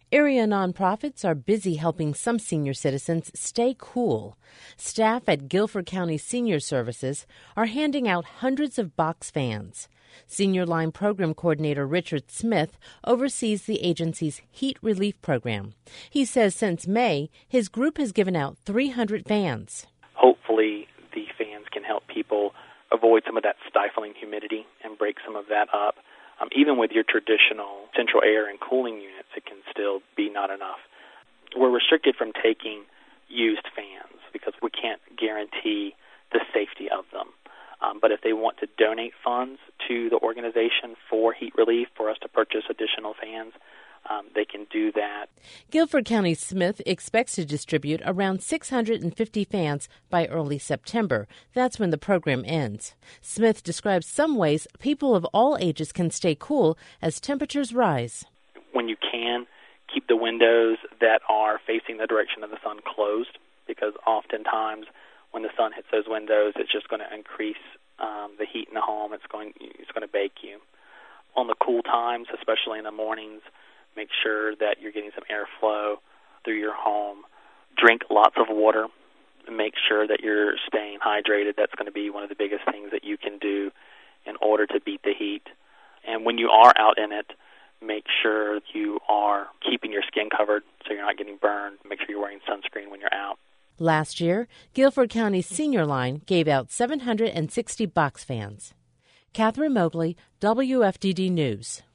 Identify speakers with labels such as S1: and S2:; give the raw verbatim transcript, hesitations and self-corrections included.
S1: Area nonprofits are busy helping some senior citizens stay cool. Staff at Guilford County Senior Services are handing out hundreds of box fans. Senior Line Program Coordinator Richard Smith oversees the agency's heat relief program. He says since May, his group has given out three hundred fans.
S2: Hopefully, the fans can help people avoid some of that stifling humidity and break some of that up. Um, even with your traditional central air and cooling units, it can still be not enough. We're restricted from taking used fans because we can't guarantee the safety of them. Um, but if they want to donate funds to the organization for heat relief, for us to purchase additional fans, um, they can do that.
S1: Guilford County Smith expects to distribute around six hundred fifty fans by early September. That's when the program ends. Smith describes some ways people of all ages can stay cool as temperatures rise.
S2: When you can, keep the windows that are facing the direction of the sun closed, because oftentimes when the sun hits those windows, it's just going to increase um, the heat in the home. It's going it's going to bake you. On the cool times, especially in the mornings, make sure that you're getting some airflow through your home. Drink lots of water. Make sure that you're staying hydrated. That's going to be one of the biggest things that you can do in order to beat the heat. And when you are out in it, make sure you are keeping your skin covered so you're not getting burned. Make sure you're wearing sunscreen when you're out.
S1: Last year, Guilford County Senior Line gave out seven hundred sixty box fans. Catherine Mobley, W F D D News.